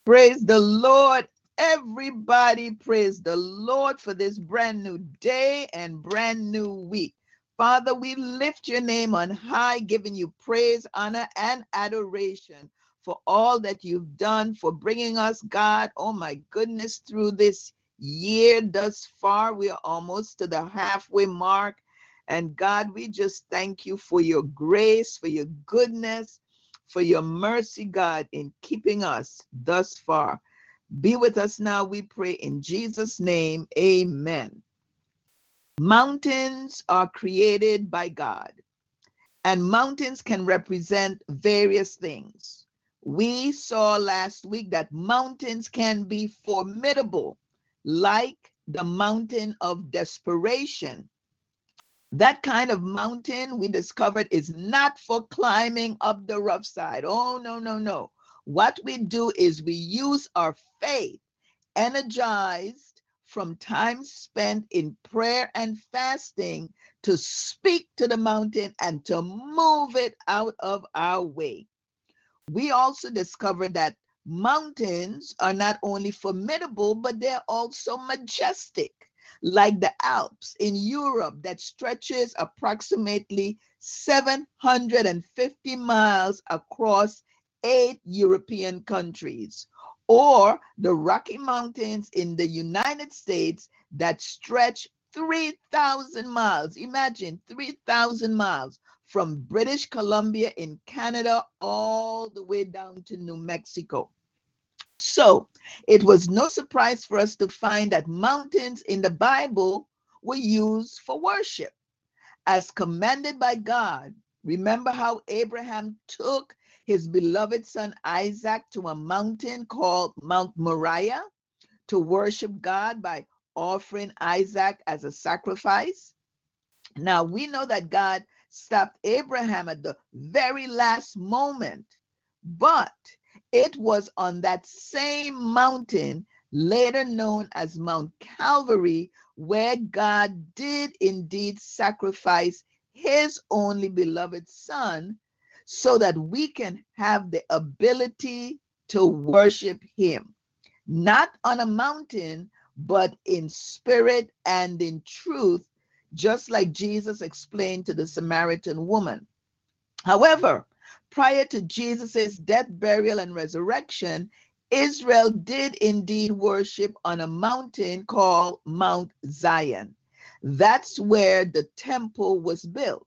Praise the Lord, everybody. Praise the Lord for this brand new day and brand new week. Father, we lift your name on high, giving you praise, honor, and adoration for all that you've done, for bringing us, God, oh my goodness, through this year thus far. We are almost to the halfway mark. And God, we just thank you for your grace, for your goodness, for your mercy, God, in keeping us thus far. Be with us now, we pray in Jesus' name. Amen. Mountains are created by God, and mountains can represent various things. We saw last week that mountains can be formidable, like the mountain of desperation. That kind of mountain we discovered is not for climbing up the rough side. Oh, no, no, no. What we do is we use our faith, energized from time spent in prayer and fasting, to speak to the mountain and to move it out of our way. We also discovered that mountains are not only formidable, but they're also majestic, like the Alps in Europe that stretches approximately 750 miles across 8 European countries, or the Rocky Mountains in the United States that stretch 3,000 miles. Imagine 3,000 miles from British Columbia in Canada all the way down to New Mexico. So it was no surprise for us to find that mountains in the Bible were used for worship as commanded by God. Remember how Abraham took his beloved son Isaac to a mountain called Mount Moriah to worship God by offering Isaac as a sacrifice? Now we know that God stopped Abraham at the very last moment, but it was on that same mountain, later known as Mount Calvary, where God did indeed sacrifice his only beloved son so that we can have the ability to worship him, not on a mountain, but in spirit and in truth, just like Jesus explained to the Samaritan woman. However, prior to Jesus' death, burial, and resurrection, Israel did indeed worship on a mountain called Mount Zion. That's where the temple was built.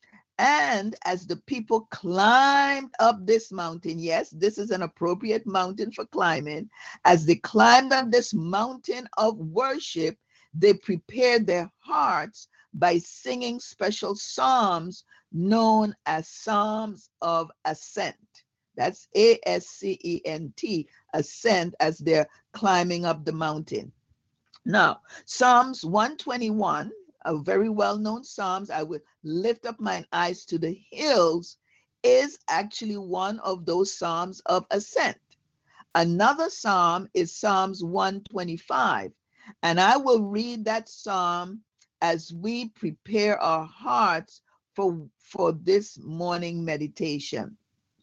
And as the people climbed up this mountain, yes, this is an appropriate mountain for climbing. As they climbed up this mountain of worship, they prepared their hearts by singing special psalms known as Psalms of Ascent. That's Ascent, ascent, as they're climbing up the mountain. Now, Psalms 121, a very well-known Psalms, I would lift up mine eyes to the hills, is actually one of those Psalms of ascent. Another Psalm is Psalms 125, and I will read that Psalm as we prepare our hearts for this morning meditation.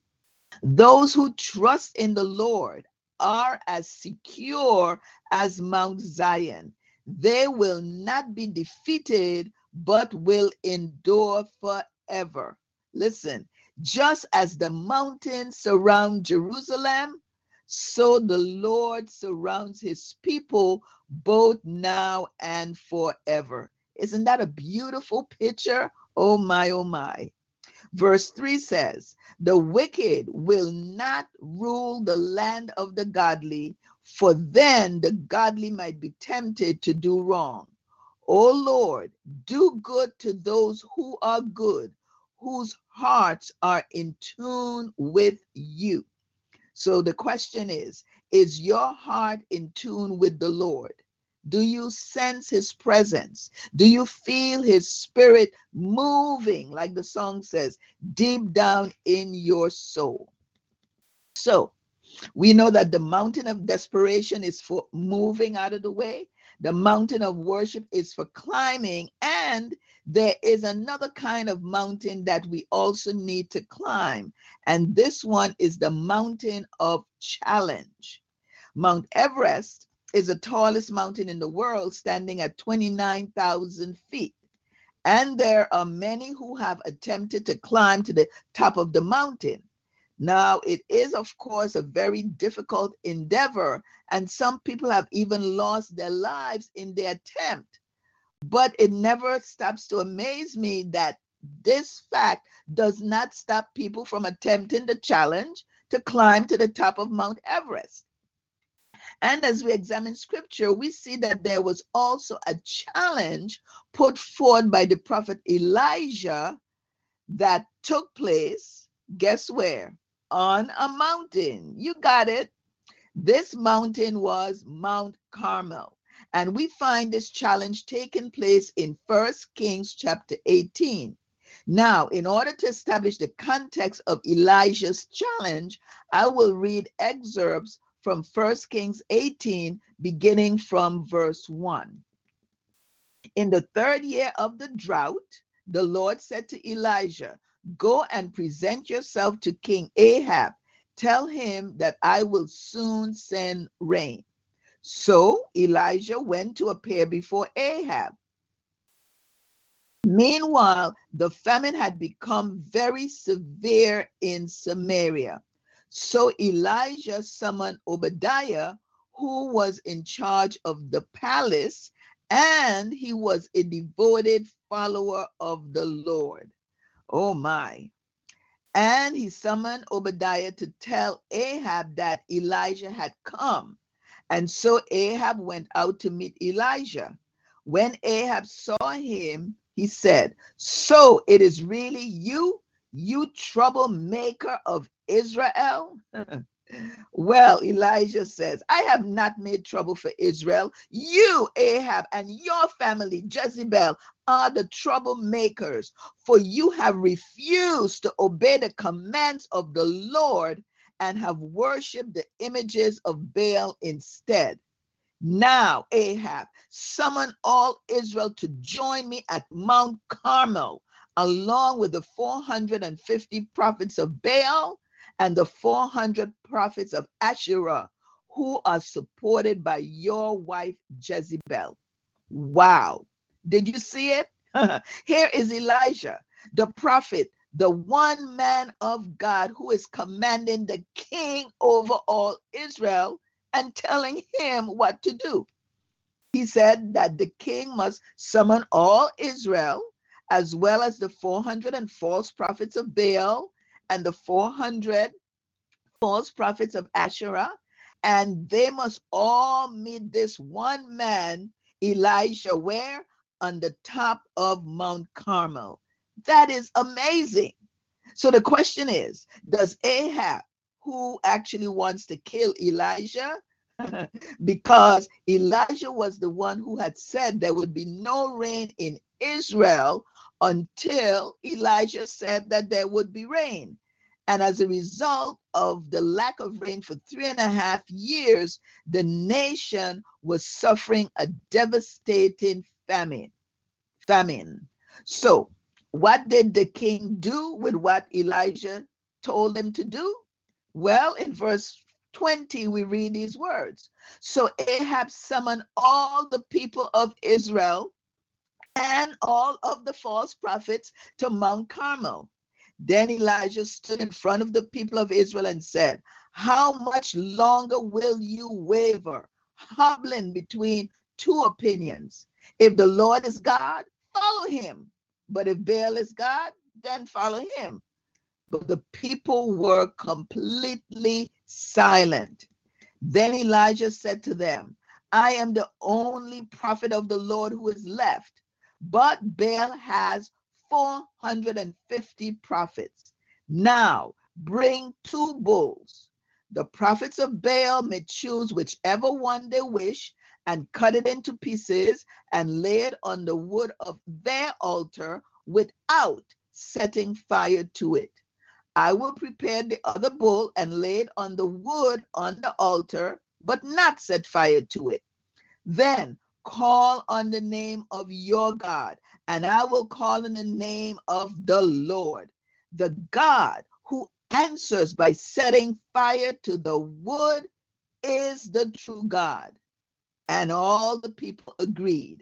Those who trust in the Lord are as secure as Mount Zion. They will not be defeated, but will endure forever. Listen, just as the mountains surround Jerusalem, so the Lord surrounds his people both now and forever. Isn't that a beautiful picture? Oh my, oh my. Verse 3 says, the wicked will not rule the land of the godly, for then the godly might be tempted to do wrong. O Lord, do good to those who are good, whose hearts are in tune with you. So the question is your heart in tune with the Lord? Do you sense his presence? Do you feel his spirit moving, like the song says, deep down in your soul? So we know that the mountain of desperation is for moving out of the way. The mountain of worship is for climbing. And there is another kind of mountain that we also need to climb. And this one is the mountain of challenge. Mount Everest is the tallest mountain in the world, standing at 29,000 feet. And there are many who have attempted to climb to the top of the mountain. Now, it is, of course, a very difficult endeavor, and some people have even lost their lives in the attempt. But it never stops to amaze me that this fact does not stop people from attempting the challenge to climb to the top of Mount Everest. And as we examine scripture, we see that there was also a challenge put forth by the prophet Elijah that took place, guess where? On a mountain. You got it. This mountain was Mount Carmel. And we find this challenge taking place in 1 Kings chapter 18. Now, in order to establish the context of Elijah's challenge, I will read excerpts from 1 Kings 18, beginning from verse 1. In the 3rd year of the drought, the Lord said to Elijah, "Go and present yourself to King Ahab. Tell him that I will soon send rain." So Elijah went to appear before Ahab. Meanwhile, the famine had become very severe in Samaria. So Elijah summoned Obadiah, who was in charge of the palace, and he was a devoted follower of the Lord. Oh my. And he summoned Obadiah to tell Ahab that Elijah had come. And so Ahab went out to meet Elijah. When Ahab saw him, he said, "So it is really you, you troublemaker of Israel?" Well, Elijah says, "I have not made trouble for Israel. You, Ahab, and your family, Jezebel, are the troublemakers, for you have refused to obey the commands of the Lord and have worshipped the images of Baal instead. Now, Ahab, summon all Israel to join me at Mount Carmel, along with the 450 prophets of Baal and the 400 prophets of Asherah, who are supported by your wife Jezebel." Wow. Did you see it? Here is Elijah, the prophet, the one man of God who is commanding the king over all Israel and telling him what to do. He said that the king must summon all Israel, as well as the 400 false prophets of Baal and the 400 false prophets of Asherah, and they must all meet this one man, Elijah, where? On the top of Mount Carmel. That is amazing. So the question is, does Ahab, who actually wants to kill Elijah, because Elijah was the one who had said there would be no rain in Israel until Elijah said that there would be rain. And as a result of the lack of rain for 3.5 years, the nation was suffering a devastating famine. So what did the king do with what Elijah told him to do? Well, in verse 20, we read these words. So Ahab summoned all the people of Israel and all of the false prophets to Mount Carmel. Then Elijah stood in front of the people of Israel and said, "How much longer will you waver, hobbling between two opinions? If the Lord is God, follow him. But if Baal is God, then follow him." But the people were completely silent. Then Elijah said to them, "I am the only prophet of the Lord who is left, but Baal has 450 prophets. Now bring 2 bulls. The prophets of Baal may choose whichever one they wish and cut it into pieces and lay it on the wood of their altar without setting fire to it. I will prepare the other bull and lay it on the wood on the altar, but not set fire to it. Then call on the name of your God, and I will call on the name of the Lord, the God who answers by setting fire to the wood is the true God. And all the people agreed.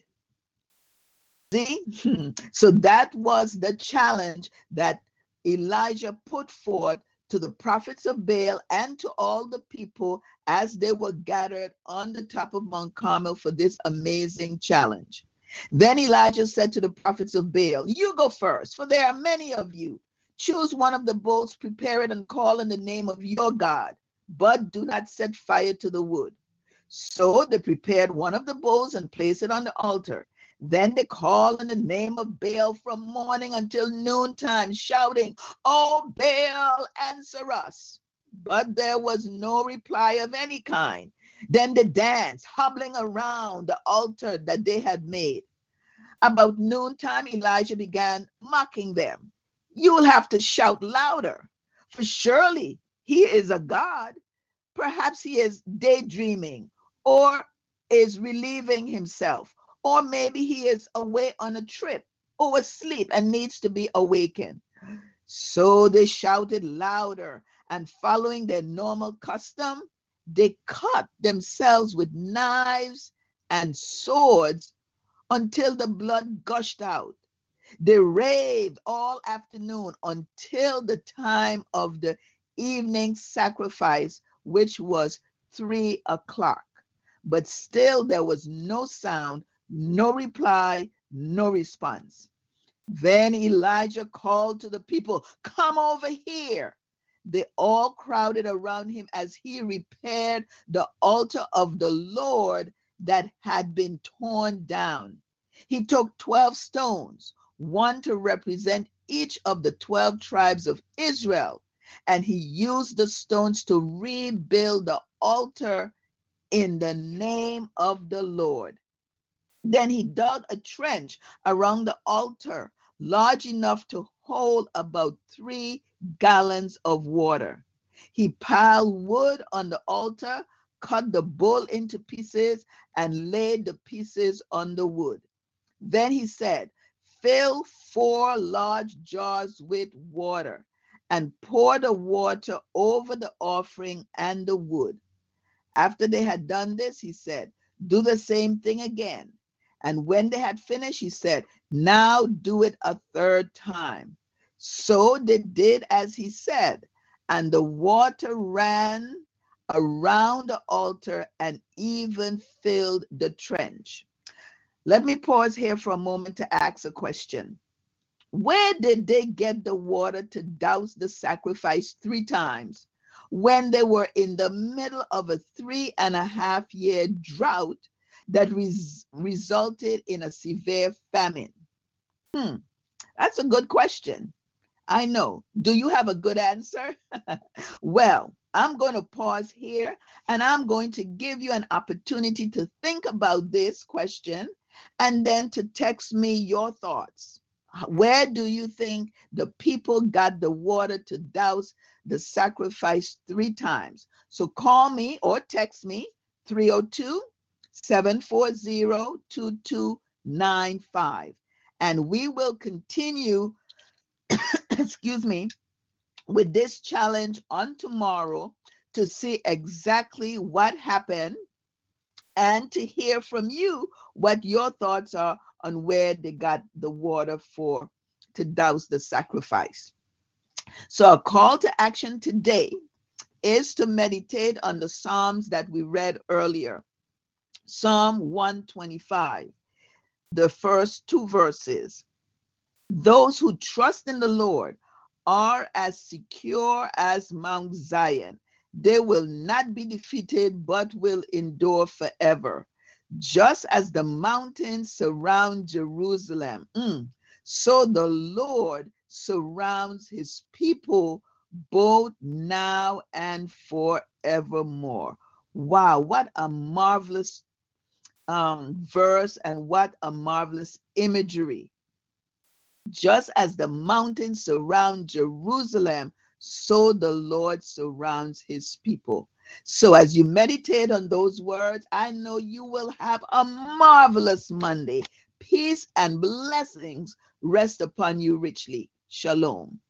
See? So that was the challenge that Elijah put forth to the prophets of Baal and to all the people as they were gathered on the top of Mount Carmel for this amazing challenge. Then Elijah said to the prophets of Baal, "You go first, for there are many of you. Choose one of the bulls, prepare it, and call in the name of your God, but do not set fire to the wood." So they prepared one of the bulls and placed it on the altar. Then they called in the name of Baal from morning until noontime, shouting, "Oh, Baal, answer us." But there was no reply of any kind. Then they danced, hobbling around the altar that they had made. About noontime, Elijah began mocking them. "You will have to shout louder, for surely he is a god. Perhaps he is daydreaming or is relieving himself, or maybe he is away on a trip or asleep and needs to be awakened." So they shouted louder, and following their normal custom, they cut themselves with knives and swords until the blood gushed out. They raved all afternoon until the time of the evening sacrifice, which was 3 o'clock. But still there was no sound, no reply, no response. Then Elijah called to the people, "Come over here." They all crowded around him as he repaired the altar of the Lord that had been torn down. He took 12 stones, one to represent each of the 12 tribes of Israel, and he used the stones to rebuild the altar in the name of the Lord. Then he dug a trench around the altar large enough to hold about 3 gallons of water. He piled wood on the altar, cut the bull into pieces, and laid the pieces on the wood. Then he said, "Fill 4 large jars with water and pour the water over the offering and the wood." After they had done this, he said, "Do the same thing again." And when they had finished, he said, "Now do it a 3rd time." So they did as he said, and the water ran around the altar and even filled the trench. Let me pause here for a moment to ask a question. Where did they get the water to douse the sacrifice 3 times when they were in the middle of a 3.5-year drought that resulted in a severe famine? That's a good question. I know. Do you have a good answer? Well, I'm going to pause here and I'm going to give you an opportunity to think about this question and then to text me your thoughts. Where do you think the people got the water to douse the sacrifice 3 times? So call me or text me 302-740-2295. And we will continue, excuse me, with this challenge on tomorrow to see exactly what happened and to hear from you what your thoughts are on where they got the water to douse the sacrifice. So a call to action today is to meditate on the Psalms that we read earlier. Psalm 125, the first 2 verses. Those who trust in the Lord are as secure as Mount Zion. They will not be defeated, but will endure forever. Just as the mountains surround Jerusalem, so the Lord surrounds his people both now and forevermore. Wow, what a marvelous verse and what a marvelous imagery. Just as the mountains surround Jerusalem, so the Lord surrounds his people. So as you meditate on those words, I know you will have a marvelous Monday. Peace and blessings rest upon you richly. Shalom.